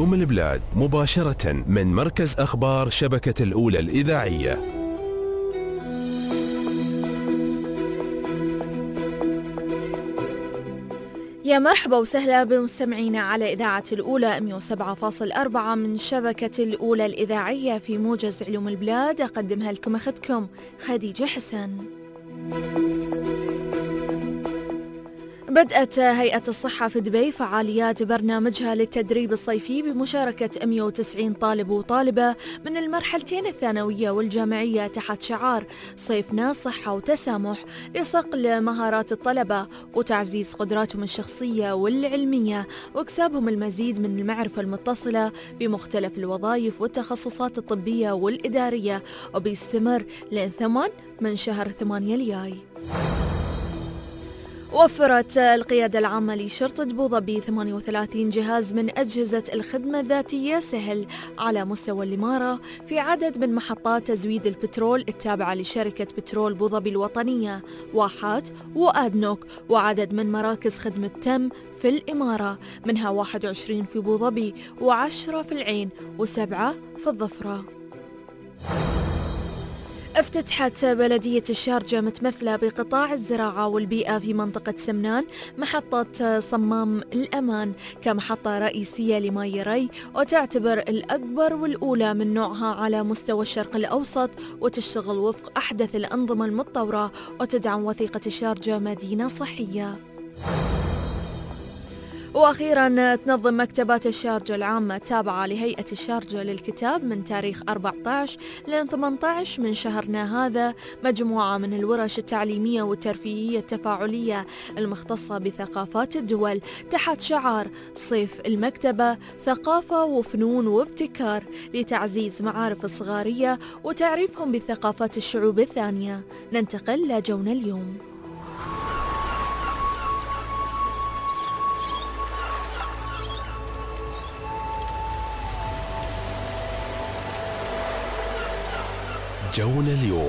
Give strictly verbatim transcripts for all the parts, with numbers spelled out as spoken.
علوم البلاد مباشرة من مركز أخبار شبكة الأولى الإذاعية. يا مرحبا وسهلا بمستمعينا على إذاعة الأولى مئة وسبعة فاصلة أربعة من شبكة الأولى الإذاعية في موجز علوم البلاد. أقدمها لكم أختكم خديجة حسن. بدأت هيئة الصحة في دبي فعاليات برنامجها للتدريب الصيفي بمشاركة مئة وتسعين طالب وطالبة من المرحلتين الثانوية والجامعية تحت شعار صيفنا صحة وتسامح لصقل مهارات الطلبة وتعزيز قدراتهم الشخصية والعلمية واكسابهم المزيد من المعرفة المتصلة بمختلف الوظائف والتخصصات الطبية والإدارية، وبيستمر لين ثمان من شهر ثمانية الجاي. وفرت القيادة العامة لشرطة أبوظبي ثمانية وثلاثين جهاز من أجهزة الخدمة الذاتية سهل على مستوى الإمارة في عدد من محطات تزويد البترول التابعة لشركة بترول أبوظبي الوطنية، واحات وآدنوك، وعدد من مراكز خدمة تم في الإمارة، منها واحد وعشرين في أبوظبي وعشرة في العين وسبعة في الظفرة. افتتحت بلدية الشارجة متمثلة بقطاع الزراعة والبيئة في منطقة سمنان محطة صمام الأمان كمحطة رئيسية لماي ري، وتعتبر الأكبر والأولى من نوعها على مستوى الشرق الأوسط، وتشتغل وفق أحدث الأنظمة المتطورة وتدعم وثيقة الشارجة مدينة صحية. وأخيراً تنظم مكتبات الشارجة العامة التابعة لهيئة الشارجة للكتاب من تاريخ أربعة عشر ل ثمانية عشر من شهرنا هذا مجموعة من الورش التعليمية والترفيهية التفاعلية المختصة بثقافات الدول تحت شعار صيف المكتبة ثقافة وفنون وابتكار لتعزيز معارف الصغارية وتعريفهم بثقافات الشعوب الثانية. ننتقل لجونا اليوم. جونا اليوم.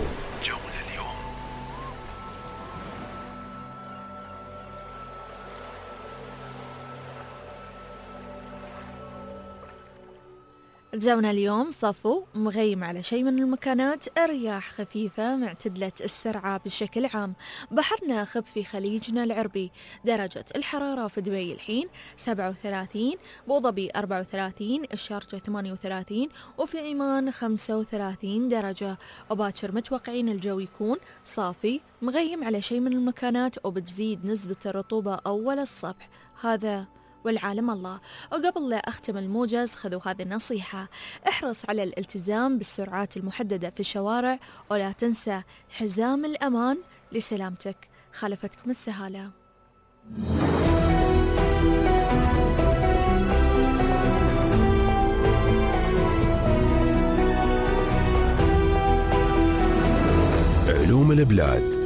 جونا اليوم صفو مغيم على شيء من المكانات، الرياح خفيفة معتدلة السرعة بشكل عام، بحرنا خف في خليجنا العربي. درجة الحرارة في دبي الحين سبعة وثلاثين، أبوظبي أربعة وثلاثين، الشارجة ثمانية وثلاثين، وفي عمان خمسة وثلاثين درجة. وباكر متوقعين الجو يكون صافي مغيم على شيء من المكانات وبتزيد نسبة الرطوبة أول الصبح. هذا والعالم الله. وقبل لا أختم الموجز خذوا هذه النصيحة: احرص على الالتزام بالسرعات المحددة في الشوارع، ولا تنسى حزام الأمان لسلامتك. خالفتكم السهالة. علوم البلاد